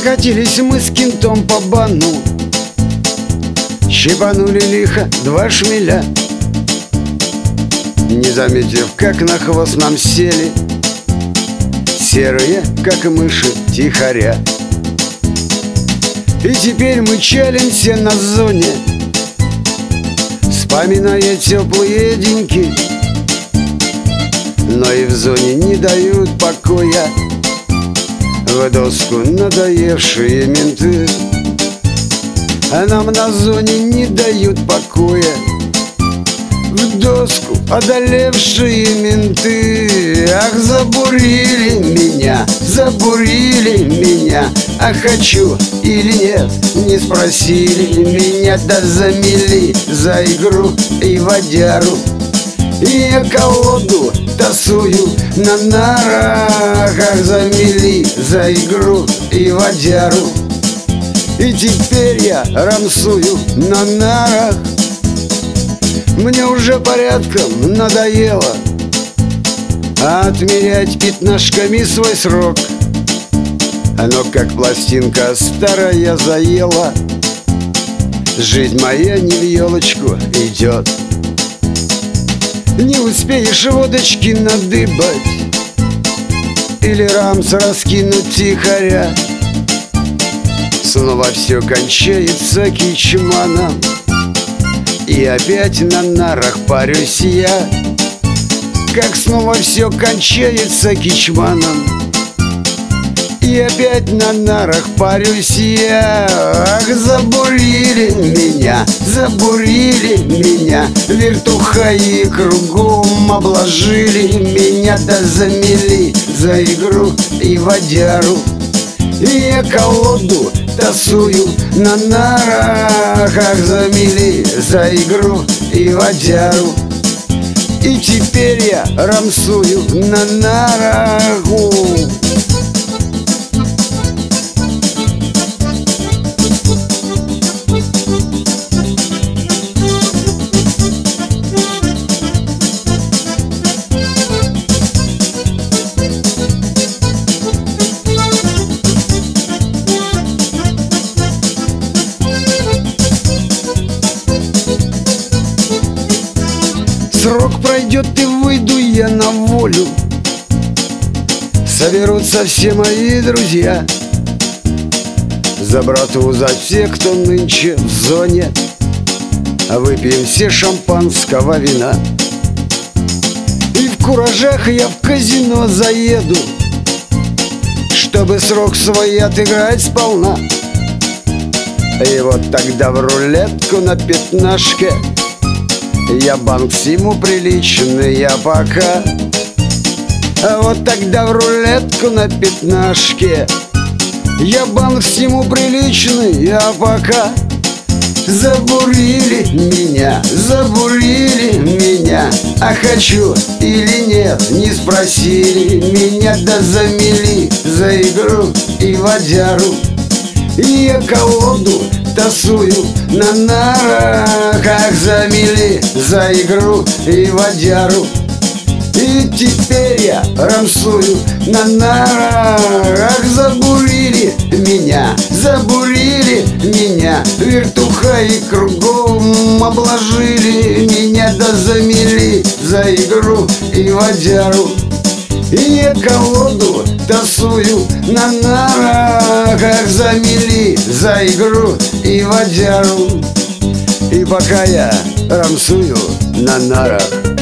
Прокатились мы с кентом по бану, щипанули лихо 2 шмеля, не заметив, как на хвост нам сели серые, как мыши, тихоря. И теперь мы чалимся на зоне, вспоминая теплые деньки, но и в зоне не дают покоя в доску надоевшие менты. А нам на зоне не дают покоя в доску одолевшие менты. Ах, забурили меня, а хочу или нет, не спросили меня, да замели за игру и водяру. И я колоду тасую на нарах, ах, замели за игру и водяру. И теперь я рамсую на нарах. Мне уже порядком надоело отмерять пятнашками свой срок. Оно как пластинка старая заела, жизнь моя не в елочку идет. Не успеешь водочки надыбать или рамс раскинуть тихоря, снова все кончается кичманом, и опять на нарах парюсь я. Как снова все кончается кичманом, и опять на нарах парюсь я. Ах, забурили меня, вертухаи кругом обложили меня, да замели за игру и водяру. И я колоду тасую на нарах, ах, замели за игру и водяру. И теперь я рамсую на нарах. Срок пройдет и выйду я на волю, соберутся все мои друзья за братву, за всех, кто нынче в зоне. Выпьем все шампанского вина, и в куражах я в казино заеду, чтобы срок свой отыграть сполна. И вот тогда в рулетку на пятнашке я банк сниму приличный, я пока. А вот тогда в рулетку на пятнашке я банк сниму приличный, я пока. Забурили меня, а хочу или нет, не спросили меня, да замели за игру и водяру. И я колоду тасую на нарах, ах, замели за игру и водяру. И теперь я рамсую на нарах, ах, забурили меня, вертухаи кругом обложили меня, да замели за игру и водяру. И я колоду тасую на нарах, ах, замели за игру и водяру. И пока я рамсую на нарах,